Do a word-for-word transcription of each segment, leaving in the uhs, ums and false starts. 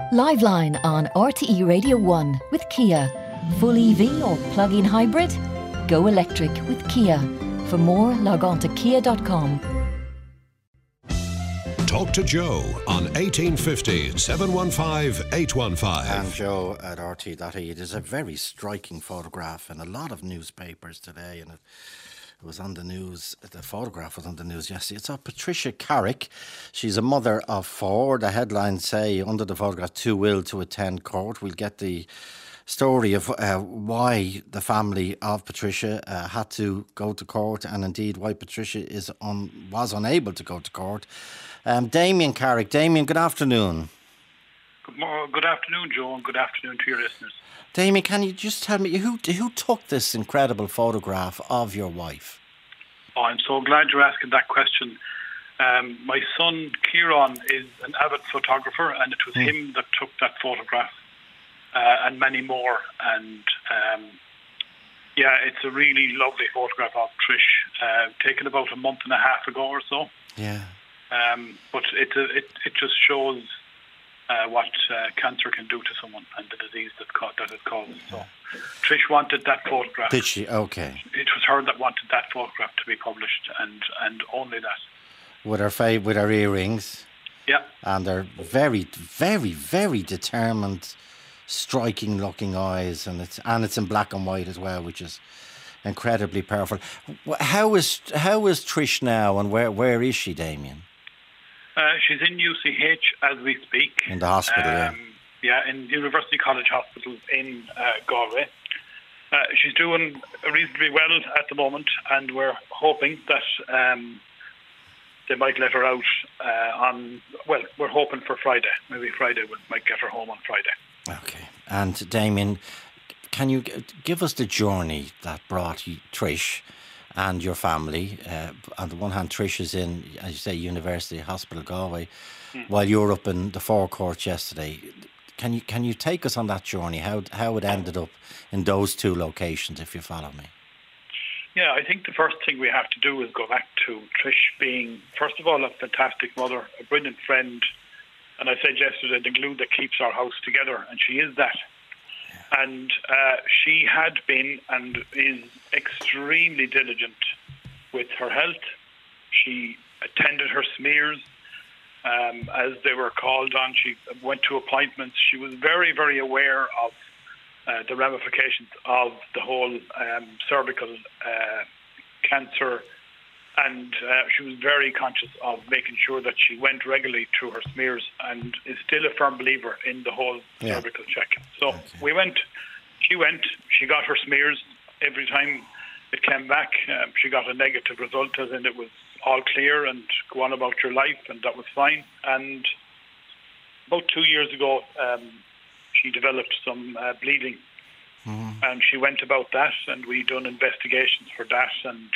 Liveline on R T E Radio one with Kia. Full E V or plug-in hybrid? Go electric with Kia. For more, log on to kia dot com. Talk to Joe on eighteen fifty, seven one five, eight one five. And Joe at R T dot I E. There's a very striking photograph in a lot of newspapers today, and it, it was on the news. The photograph was on the news yesterday. It's of Patricia Carrick. She's a mother of four. The headlines say under the photograph, too ill to attend court. We'll get the story of uh, why the family of Patricia uh, had to go to court, and indeed why Patricia is on was unable to go to court. Um, Damien Carrick. Damien, good afternoon. Good morning, good afternoon, Joe, and good afternoon to your listeners. Damien, can you just tell me who who took this incredible photograph of your wife? Oh, I'm so glad you're asking that question. Um, my son Kieran is an avid photographer, and it was mm. him that took that photograph, uh, and many more. And um, yeah, it's a really lovely photograph of Trish, uh, taken about a month and a half ago or so. Yeah. Um, but it, it it just shows uh, what uh, cancer can do to someone and the disease that, ca- that it causes. So Trish wanted that photograph. Did she? Okay. It was her that wanted that photograph to be published, and, and only that. With her fa- with her earrings. Yeah. And her very, very, very determined, striking looking eyes, and it's and it's in black and white as well, which is incredibly powerful. How is how is Trish now, and where where is she, Damien? Uh, she's in U C H as we speak. In the hospital, um, yeah. Yeah, in University College Hospital in uh, Galway. Uh, she's doing reasonably well at the moment, and we're hoping that um, they might let her out uh, on, well, we're hoping for Friday. Maybe Friday we might get her home on Friday. Okay. And Damien, can you g- give us the journey that brought you, Trish and your family? Uh, on the one hand, Trish is in, as you say, University Hospital Galway, mm. while you're up in the forecourt yesterday. Can you can you take us on that journey? How how it ended up in those two locations, if you follow me? Yeah, I think the first thing we have to do is go back to Trish being, first of all, a fantastic mother, a brilliant friend, and I said yesterday, the glue that keeps our house together, and she is that. Yeah. And uh, she had been and is extremely diligent with her health. She attended her smears um, as they were called on. She went to appointments. She was very, very aware of Uh, the ramifications of the whole um, cervical uh, cancer, and uh, she was very conscious of making sure that she went regularly through her smears, and is still a firm believer in the whole yeah. cervical check. So okay. we went, she went, she got her smears. Every time it came back, um, she got a negative result, as in it was all clear and go on about your life, and that was fine. And about two years ago, um, she developed some uh, bleeding, mm. and she went about that, and we done investigations for that, and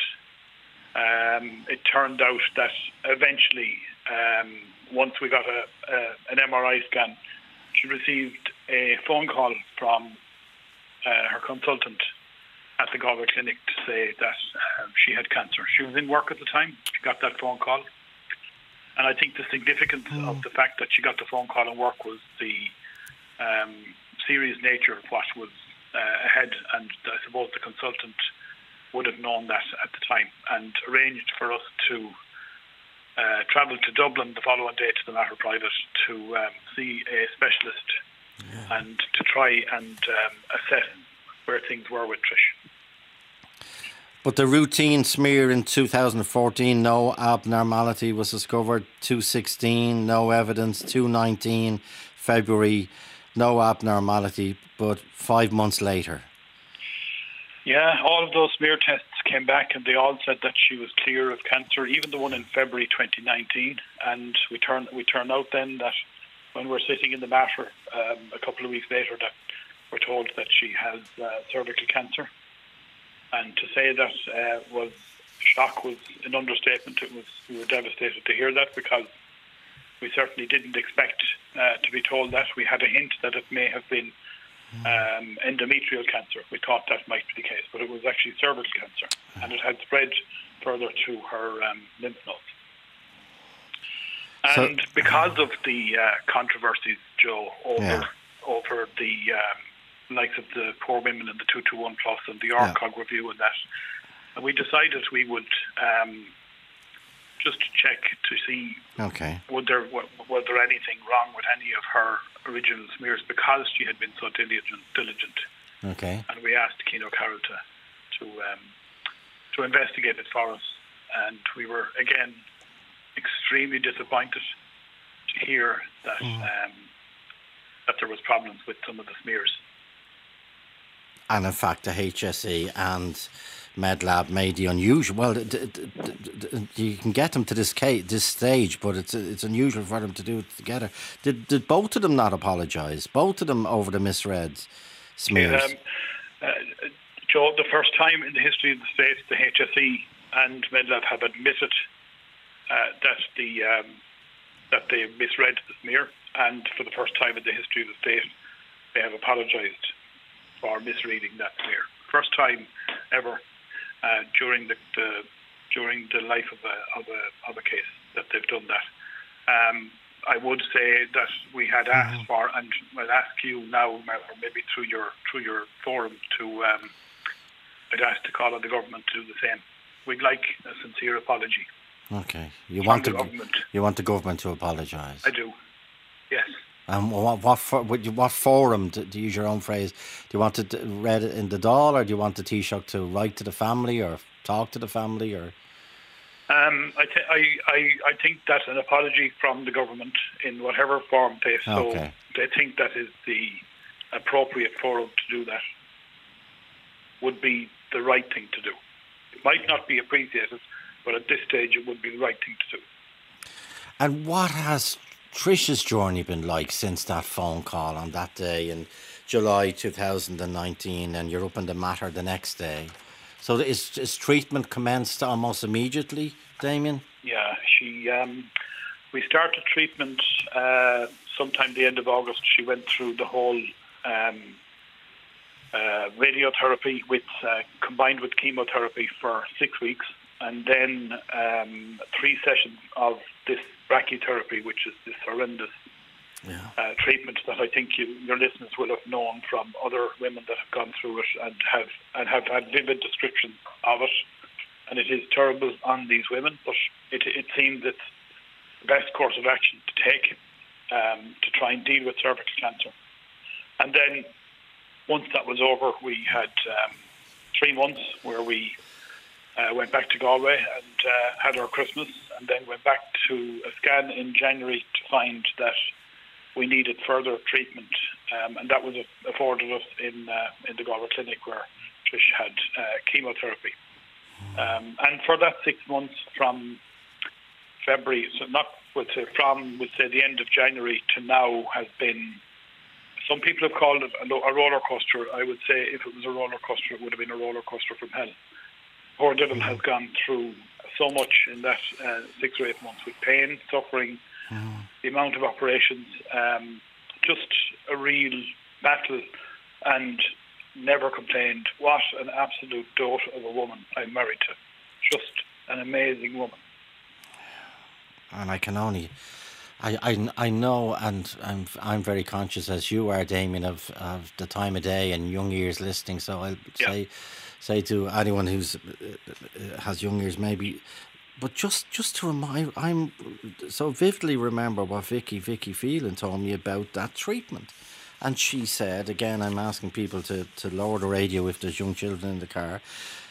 um, it turned out that eventually, um, once we got a, a an M R I scan, she received a phone call from uh, her consultant at the Galway clinic to say that uh, she had cancer. She was in work at the time. She got that phone call, and I think the significance mm. of the fact that she got the phone call in work was the Um, serious nature of what was uh, ahead, and I suppose the consultant would have known that at the time and arranged for us to uh, travel to Dublin the following day to the Mater Private to um, see a specialist yeah. and to try and um, assess where things were with Trish. But the routine smear in two thousand fourteen, no abnormality was discovered. two sixteen, no evidence. two nineteen, February, no abnormality, but five months later. Yeah, all of those smear tests came back, and they all said that she was clear of cancer, even the one in February twenty nineteen. And we turn we turned out then that when we're sitting in the Mater um, a couple of weeks later, that we're told that she has uh, cervical cancer. And to say that uh, was shock was an understatement. It was we were devastated to hear that, because we certainly didn't expect uh, to be told that. We had a hint that it may have been um, endometrial cancer. We thought that might be the case, but it was actually cervical cancer, and it had spread further to her um, lymph nodes. And So- because of the uh, controversies, Joe, over Yeah. over the um, likes of the Poor Women and the two two one Plus and the R C O G review and that, and we decided we would um, just check to see Okay. would there wa- was there anything wrong with any of her original smears because she had been so diligent. diligent. Okay. And we asked Keane O'Carroll to to um, to investigate it for us, and we were again extremely disappointed to hear that um, that there was problems with some of the smears. And in fact, the H S E and MedLab made the unusual. Well, d- d- d- d- you can get them to this case, this stage, but it's it's unusual for them to do it together. Did did both of them not apologise? Both of them over the misread smears. Um, uh, Joe, the first time in the history of the state, the H S E and MedLab have admitted uh, that the um, that they misread the smear, and for the first time in the history of the state, they have apologised for misreading that smear. First time ever uh, during the, the during the life of a of a of a case that they've done that. Um, I would say that we had asked mm-hmm. for, and I'll ask you now, or maybe through your through your forum, to um, I'd ask to call on the government to do the same. We'd like a sincere apology. Okay, you from want the the government. You want the government to apologise. I do. Yes. And what what for, what forum, to, to use your own phrase, do you want it read in the Dáil, or do you want the Taoiseach to write to the family or talk to the family, or? Um, I, th- I, I, I think that an apology from the government in whatever form they so Okay. they think that is the appropriate forum to do that would be the right thing to do. It might not be appreciated, but at this stage it would be the right thing to do. And what has Trish's journey been like since that phone call on that day in July two thousand nineteen, and you're up in the Matter the next day? So is, is treatment commenced almost immediately, Damien? Yeah, she. Um, we started treatment uh, sometime the end of August. She went through the whole um, uh, radiotherapy with uh, combined with chemotherapy for six weeks, and then um, three sessions of this brachytherapy, which is this horrendous Yeah. uh, treatment that I think you, your listeners will have known from other women that have gone through it and have and have had vivid descriptions of it. And it is terrible on these women, but it, it seems it's the best course of action to take um, to try and deal with cervical cancer. And then once that was over, we had um, three months where we uh, went back to Galway and uh, had our Christmas, and then went back to a scan in January to find that we needed further treatment, um, and that was afforded us in uh, in the Galway clinic where Trish had uh, chemotherapy. Um, and for that six months from February, so not would say from would say the end of January to now, has been. Some people have called it a, lo- a roller coaster. I would say if it was a roller coaster, it would have been a roller coaster from hell. Poor Dylan has gone through so much in that uh, six or eight months with pain, suffering. Mm. The amount of operations, um, just a real battle, and never complained. What an absolute dote of a woman I'm married to. Just an amazing woman. And I can only, I, I, I know, and I'm I'm very conscious, as you are, Damien, of, of the time of day and young ears listening. So I'll yeah. say say to anyone who's uh, has young ears, maybe. But just, just to remind, I'm so vividly remember what Vicky, Vicky Phelan told me about that treatment. And she said, again, I'm asking people to, to lower the radio if there's young children in the car.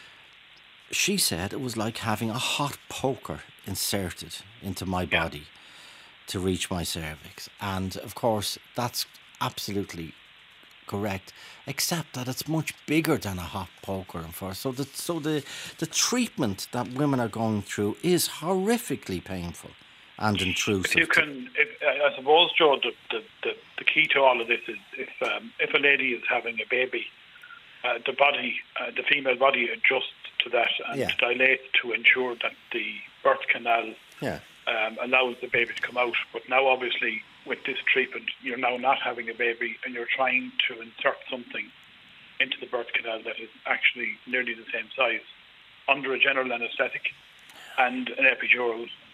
She said it was like having a hot poker inserted into my yeah. body to reach my cervix. And of course, that's absolutely correct, except that it's much bigger than a hot poker. And for so the so the the treatment that women are going through is horrifically painful and intrusive. If you can, if, I suppose, Joe, the, the, the, the key to all of this is if um, if a lady is having a baby, uh, the body, uh, the female body adjusts to that and yeah. dilates to ensure that the birth canal yeah. um, allows the baby to come out. But now, obviously, with this treatment, you're now not having a baby and you're trying to insert something into the birth canal that is actually nearly the same size under a general anaesthetic and an epidural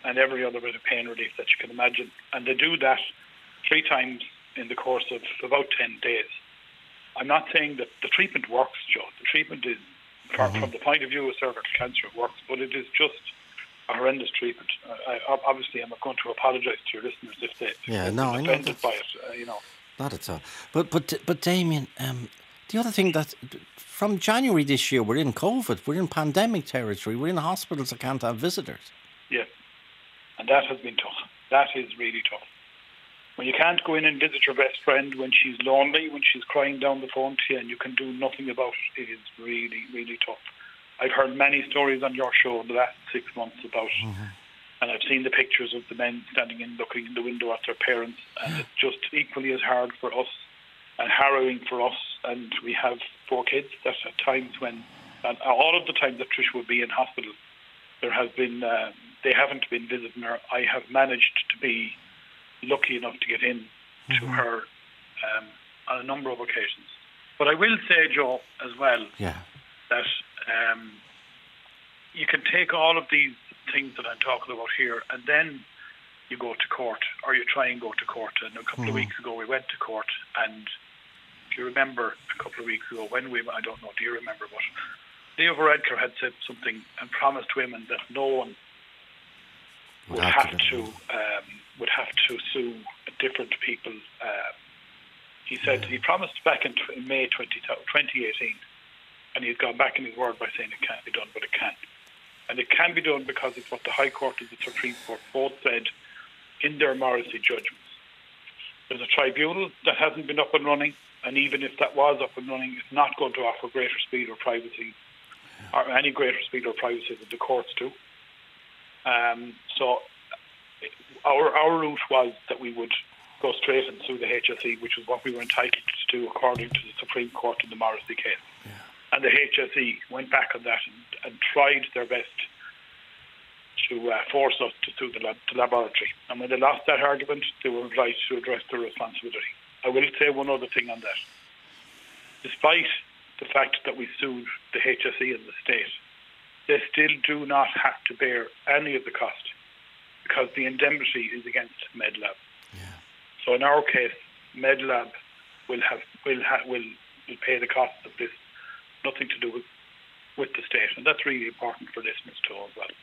and every other bit of pain relief that you can imagine. And they do that three times in the course of about ten days. I'm not saying that the treatment works, Joe. The treatment is, mm-hmm. from the point of view of cervical cancer, it works, but it is just a horrendous treatment. I, I, obviously, I'm not going to apologise to your listeners if they yeah, if no, they're I offended know by it, uh, you know. Not at all. But, but, but Damien, um, the other thing that from January this year, we're in COVID, we're in pandemic territory, we're in hospitals that can't have visitors. Yeah, and that has been tough. That is really tough. When you can't go in and visit your best friend when she's lonely, when she's crying down the phone to you and you can do nothing about it, it is really, really tough. I've heard many stories on your show in the last six months about, mm-hmm. and I've seen the pictures of the men standing in, looking in the window at their parents, and it's just equally as hard for us and harrowing for us. And we have four kids that at times when, and all of the time that Trish would be in hospital, there has been, uh, they haven't been visiting her. I have managed to be lucky enough to get in mm-hmm. to her um, on a number of occasions. But I will say, Joe, as well, yeah. that um, you can take all of these things that I'm talking about here and then you go to court, or you try and go to court. And a couple mm-hmm. of weeks ago we went to court, and if you remember a couple of weeks ago when we, I don't know, do you remember, but Leo Varadkar had said something and promised women that no one would, would have, have to, um, would have to sue different people. Uh, he said yeah. he promised back in, t- in May twenty eighteen, and he's gone back in his word by saying it can't be done, but it can. And it can be done because it's what the High Court and the Supreme Court both said in their Morrissey judgments. There's a tribunal that hasn't been up and running, and even if that was up and running, it's not going to offer greater speed or privacy, or any greater speed or privacy than the courts do. Um, so our our route was that we would go straight and sue the H S E, which is what we were entitled to do according to the Supreme Court in the Morrissey case. Yeah. And the H S E went back on that and, and tried their best to uh, force us to sue the, lab, the laboratory. And when they lost that argument, they were obliged to address their responsibility. I will say one other thing on that. Despite the fact that we sued the H S E and the state, they still do not have to bear any of the cost because the indemnity is against MedLab. Yeah. So in our case, MedLab will have will ha, will will pay the costs of this. Nothing to do with with the state, and that's really important for listeners to know as well.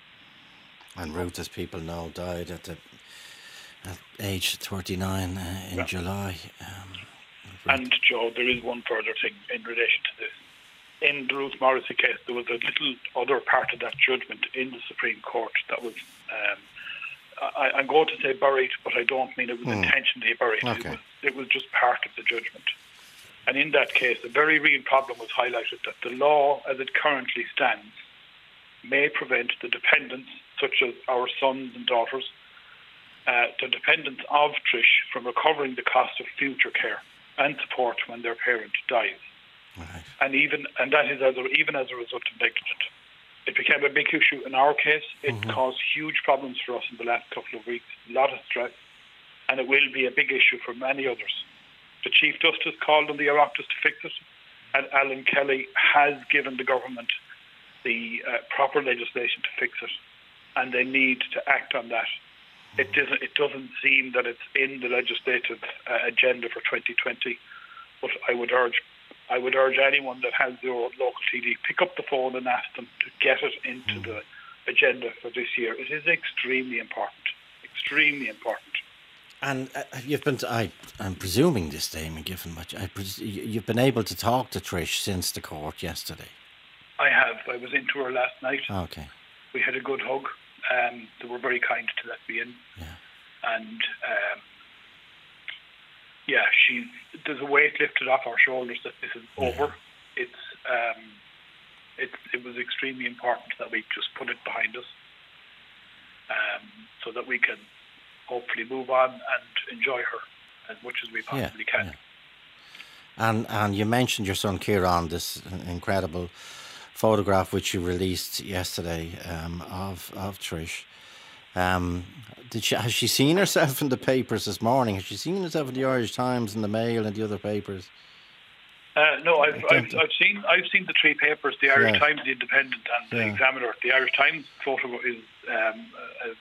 And Ruth, as people know, died at the at age thirty-nine uh, in yeah. July. Um, and Joe, there is one further thing in relation to this. In the Ruth Morrissey case, there was a little other part of that judgment in the Supreme Court that was, um, I, I'm going to say buried, but I don't mean it was mm. intentionally buried. Okay. It was, it was just part of the judgment. And in that case, a very real problem was highlighted that the law as it currently stands may prevent the dependents, such as our sons and daughters, uh, the dependents of Trish from recovering the cost of future care and support when their parent dies. Right. And even and that is as a, even as a result of negligence. It became a big issue in our case. It mm-hmm. caused huge problems for us in the last couple of weeks, a lot of stress, and it will be a big issue for many others. The Chief Justice called on the Oireachtas to fix it, and Alan Kelly has given the government the uh, proper legislation to fix it, and they need to act on that. It doesn't, it doesn't seem that it's in the legislative uh, agenda for twenty twenty, but I would urge I would urge anyone that has their local T D, pick up the phone and ask them to get it into mm. the agenda for this year. It is extremely important, extremely important. And uh, you've been, to, I, I'm presuming this, Damien, given much, I pres- you've been able to talk to Trish since the court yesterday. I have. I was into her last night. Okay. We had a good hug. Um, they were very kind to let me in. Yeah. And um, yeah, she there's a weight lifted off our shoulders that this is yeah. over. It's um, it it was extremely important that we just put it behind us, um, so that we can hopefully move on and enjoy her as much as we possibly yeah, can. Yeah. And and you mentioned your son Kieran, this incredible photograph which you released yesterday um, of of Trish. Um, did she has she seen herself in the papers this morning? Has she seen herself in the Irish Times and the Mail and the other papers? Uh, no, I've, I've I've seen I've seen the three papers: the Irish yeah. Times, the Independent, and the yeah. Examiner. The Irish Times photo is um, a,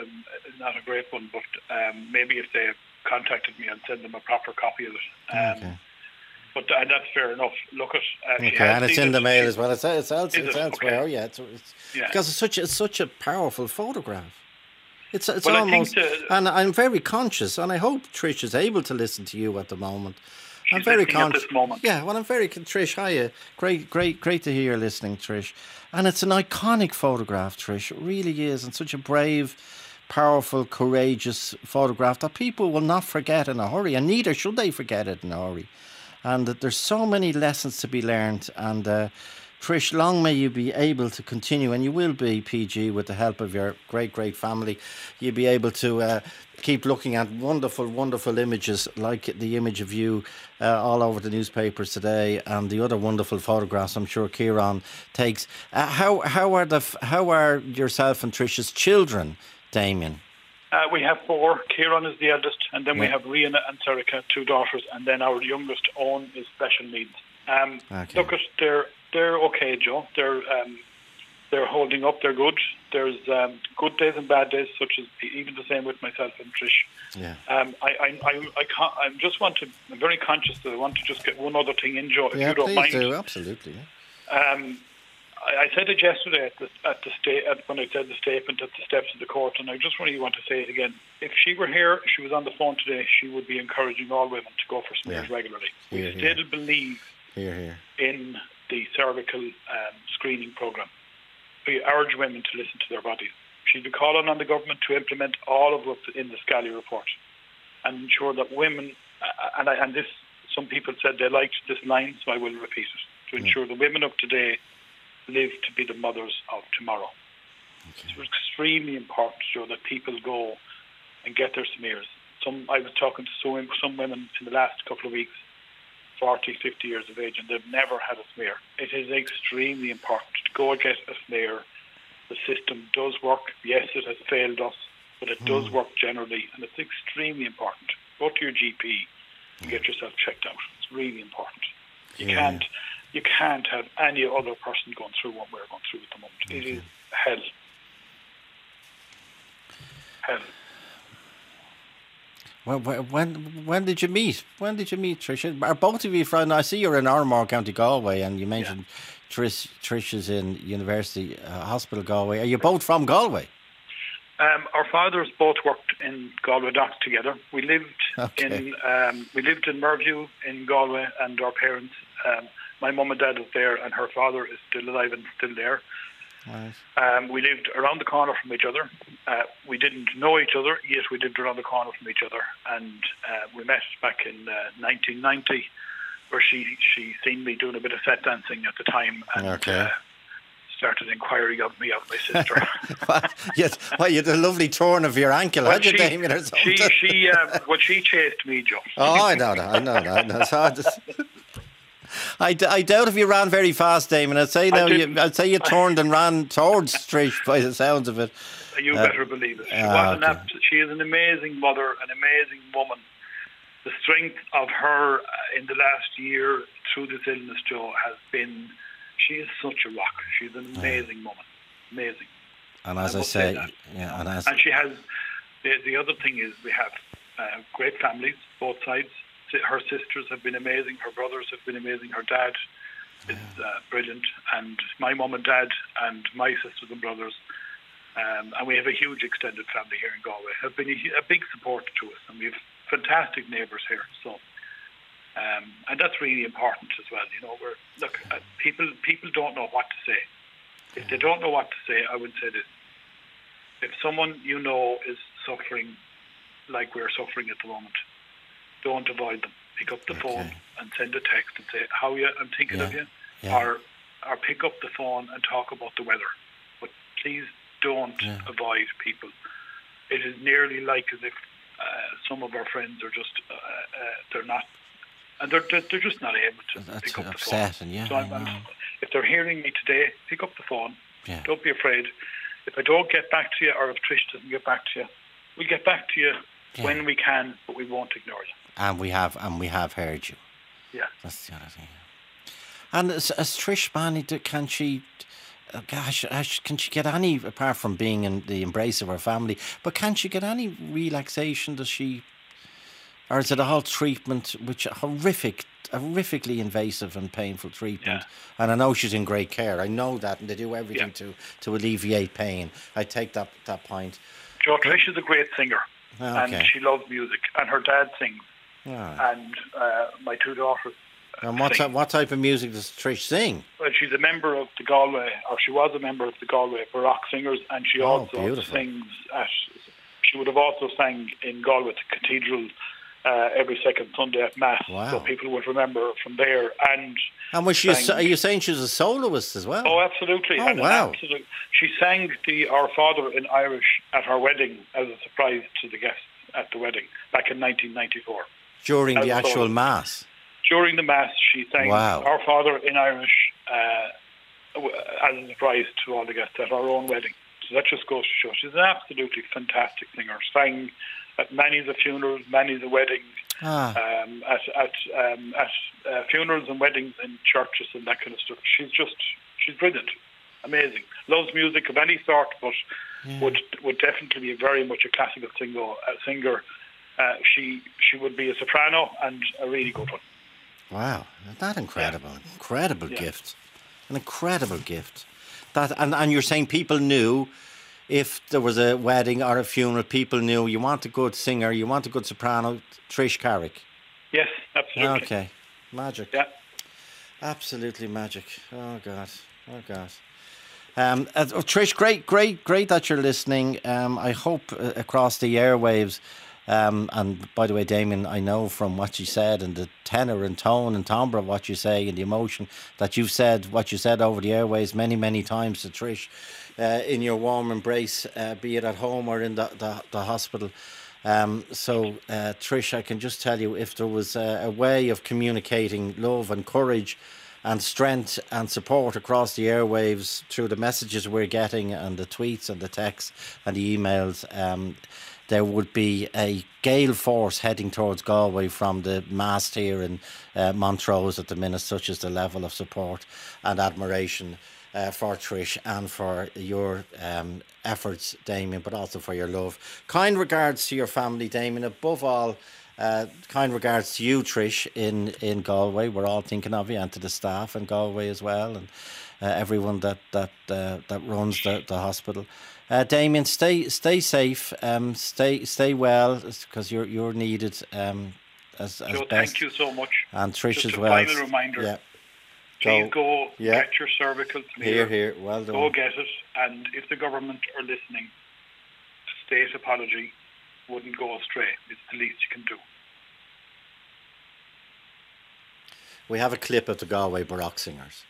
um, is not a great one, but um, maybe if they contacted me, I'd send them a proper copy of it. Um, Okay. But and that's fair enough. Look at uh, Okay, and it's in the mail as well. It's, it's, else, Is it's it? elsewhere. Okay. Oh, yeah, it's, it's Yeah. because it's such it's such a powerful photograph. It's it's Well, I think almost, the- and I'm very conscious, and I hope Trish is able to listen to you at the moment. I'm She's very listening at conscious. this moment. Yeah, well, I'm very con- Trish. Hiya, great, great, great to hear you listening, Trish. And it's an iconic photograph, Trish. It really is, and such a brave, powerful, courageous photograph that people will not forget in a hurry, and neither should they forget it in a hurry. And that there's so many lessons to be learned. And uh, Trish, long may you be able to continue, and you will be, P G, with the help of your great, great family. You'll be able to uh, keep looking at wonderful, wonderful images like the image of you uh, all over the newspapers today, and the other wonderful photographs I'm sure Kieran takes. Uh, how how are the f- how are yourself and Trish's children, Damien? Uh, we have four. Kieran is the eldest, and then we Yeah. have Rihanna and Serica, two daughters, and then our youngest, Owen, is special needs. Um, Okay. Look, at they're they're okay, Joe. They're um, they're holding up. They're good. There's um, good days and bad days, such as even the same with myself and Trish. Yeah. Um, I I I I, can't, I just want to. I'm very conscious that I want to just get one other thing in, Joe, if Yeah, you don't please mind. do. Absolutely. Yeah. Um, I, I said it yesterday at the at the sta- at, when I said the statement at the steps of the court, and I just really want to say it again. If she were here, if she was on the phone today, she would be encouraging all women to go for smears Yeah. regularly. Here, we here. still believe Here, here. in the cervical um, screening program. We urge women to listen to their bodies. She'd be calling on the government to implement all of what's in the Scally report and ensure that women, uh, and, I, and this, some people said they liked this line, so I will repeat it, to ensure the women of today live to be the mothers of tomorrow. Okay. It's extremely important, Joe, that people go and get their smears. Some I was talking to some, some women in the last couple of weeks, forty, fifty years of age, and they've never had a smear. It is extremely important to go and get a smear. The system does work. Yes, it has failed us, but it does work generally, and it's extremely important. Go to your G P and get yourself checked out. It's really important. You Yeah. can't you can't have any other person going through what we're going through at the moment. It is hell. Hell. Well, wh- when when did you meet? When did you meet Trish? Are both of you from? I see you're in Armagh, County Galway, and you mentioned Trish. Trish is in University uh, Hospital Galway. Are you both from Galway? Um, our fathers both worked in Galway Docks together. We lived Okay. in um, we lived in Merview in Galway, and our parents. Um, my mum and dad is there, and her father is still alive and still there. Right. Um, we lived around the corner from each other. Uh, we didn't know each other, yet we lived around the corner from each other. And uh, we met back in uh, nineteen ninety, where she she seen me doing a bit of set dancing at the time, and Okay. uh, started inquiring of me of my sister. Well, yes. Well, you had a lovely torn of your ankle, Well, had you, she, Damien, or something? she she uh, well she chased me, Joe. Oh, I know that. I know that. I know. So I, just, I, d- I doubt if you ran very fast, Damien. I'd say now you, didn't. I'd say you turned and ran towards Trish by the sounds of it. You Uh, better believe it. She, ah, was an okay. apt, she is an amazing mother, an amazing woman. The strength of her uh, in the last year through this illness, Joe, has been. She is such a rock. She's an amazing woman, amazing. And as I I, must say, say that. yeah, and as And she has. The, the other thing is we have uh, great families, both sides. Si- Her sisters have been amazing. Her brothers have been amazing. Her dad is uh, brilliant, and my mum and dad and my sisters and brothers. Um, and we have a huge extended family here in Galway. Have been a, hu- a big support to us, and we have fantastic neighbours here. So, um, and that's really important as well. You know, we're look uh, people. People don't know what to say. If they don't know what to say, I would say this: if someone you know is suffering like we're suffering at the moment, don't avoid them. Pick up the Okay. phone and send a text and say, "How are you? I'm thinking Yeah. of you," Yeah. or or pick up the phone and talk about the weather. But please don't Yeah. avoid people. It is nearly like as if uh, some of our friends are just uh, uh, they're not, and they're they're they're just not able to That's pick up the upset, phone. and yeah, So I'm, I I'm, know. if they're hearing me today, pick up the phone. Yeah. Don't be afraid. If I don't get back to you, or if Trish doesn't get back to you, we'll get back to you Yeah. when we can, but we won't ignore you. and we have and we have heard you. Yeah. That's the other thing. And as, as Trish Manny, do- can she? uh, gosh, gosh, can she get any, apart from being in the embrace of her family, but can she get any relaxation? Does she, or is it all treatment, which horrific, horrifically invasive and painful treatment? Yeah. And I know she's in great care. I know that, and they do everything Yeah. to, to alleviate pain. I take that that point. Joe Trish is a great singer, Okay. and she loves music, and her dad sings, Ah. and uh, my two daughters. And what, sing. ty- what type of music does Trish sing? Well, she's a member of the Galway, or she was a member of the Galway Baroque Singers, and she Oh, also beautiful. sings at. She would have also sang in Galway Cathedral uh, every second Sunday at Mass, Wow. so people would remember her from there. And And was she? A, sang- so- are you saying she was a soloist as well? oh, absolutely! Oh, and an wow. absolute, she sang the Our Father in Irish at her wedding as a surprise to the guests at the wedding back in nineteen ninety-four. During as the a actual soloist. mass. During the Mass, she sang Wow. Our Father in Irish uh, w- as a surprise to all the guests at our own wedding. So that just goes to show she's an absolutely fantastic singer. Sang at many of the funerals, many of the weddings, Ah. um, at at um, at uh, funerals and weddings in churches and that kind of stuff. She's just she's brilliant, amazing. Loves music of any sort, but would would definitely be very much a classical singer. A singer. Uh, she she would be a soprano and a really good one. Wow, that incredible, incredible Yeah. gift, an incredible gift. That and, and you're saying people knew if there was a wedding or a funeral, people knew you want a good singer, you want a good soprano, Trish Carrick. Yes, absolutely. Okay, magic. Yeah. Absolutely magic. Oh God, oh God. Um, uh, oh, Trish, great, great, great that you're listening. Um, I hope uh, across the airwaves. Um, and by the way, Damien, I know from what you said and the tenor and tone and timbre of what you say and the emotion that you've said, what you said over the airways many, many times to Trish uh, in your warm embrace, uh, be it at home or in the, the, the hospital. Um, so, uh, Trish, I can just tell you, if there was a, a way of communicating love and courage and strength and support across the airwaves through the messages we're getting and the tweets and the texts and the emails, um, there would be a gale force heading towards Galway from the mast here in uh, Montrose at the minute, such as the level of support and admiration uh, for Trish and for your um, efforts, Damien, but also for your love. Kind regards to your family, Damien. Above all, uh, kind regards to you, Trish, in, in Galway. We're all thinking of you, and to the staff in Galway as well, and uh, everyone that that uh, that runs the, the hospital. Uh, Damien, stay stay safe, um, stay stay well, because you're you're needed um, as, as Joe, best. thank you so much. And Trish Just as a well. final reminder. Yeah. Please go Yeah. get your cervical Here, clear. here. Well done. Go get it. And if the government are listening, a state apology wouldn't go astray. It's the least you can do. We have a clip of the Galway Baroque Singers.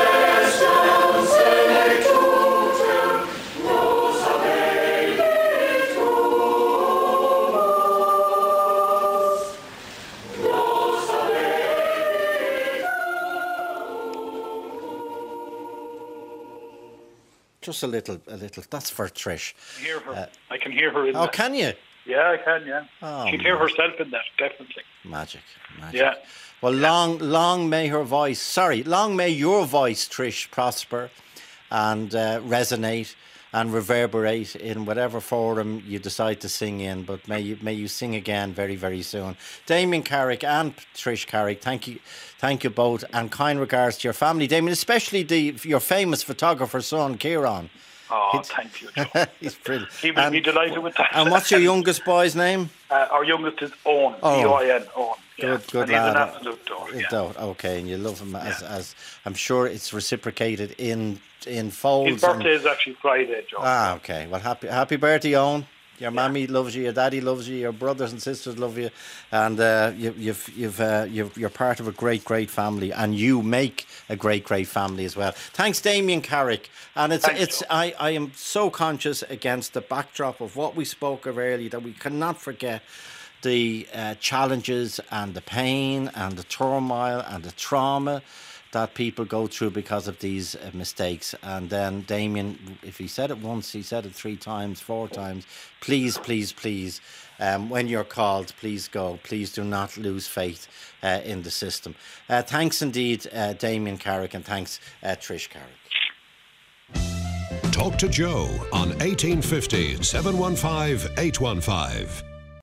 Just a little, a little. That's for Trish. I can hear her. I can hear her in Oh, that. can you? Yeah, I can, yeah. Oh, She'd hear man. herself in that, definitely. Magic, magic. Yeah. Well, long, long may her voice. Sorry, long may your voice, Trish, prosper and uh, resonate and reverberate in whatever forum you decide to sing in. But may you may you sing again very, very soon. Damien Carrick and Trish Carrick, thank you, thank you both, and kind regards to your family, Damien, especially the your famous photographer son, Kieran. Oh, thank you, Joe. He's brilliant. He would be delighted with that. And what's your youngest boy's name? Uh, our youngest is Owen, Oh. E O I N, Owen. Yeah. Good, good and he's lad. an absolute dog, yeah. Don't- Okay, and you love him as, as I'm sure it's reciprocated in in folds. His and- birthday is actually Friday, Joe. Ah, okay. Well, happy happy birthday, Owen. Your mammy loves you, your daddy loves you, your brothers and sisters love you, and uh, you, you've you've uh, you've you're part of a great great family, and you make a great great family as well. Thanks, Damien Carrick. And it's Thanks, it's Joe. I, I am so conscious against the backdrop of what we spoke of earlier that we cannot forget the uh, challenges and the pain and the turmoil and the trauma that people go through because of these uh, mistakes. And then Damien, if he said it once, he said it three times, four times. Please, please, please, um, when you're called, please go. Please do not lose faith uh, in the system. Uh, thanks indeed, uh, Damien Carrick, and thanks, uh, Trish Carrick. Talk to Joe on eighteen fifty, seven one five, eight one five.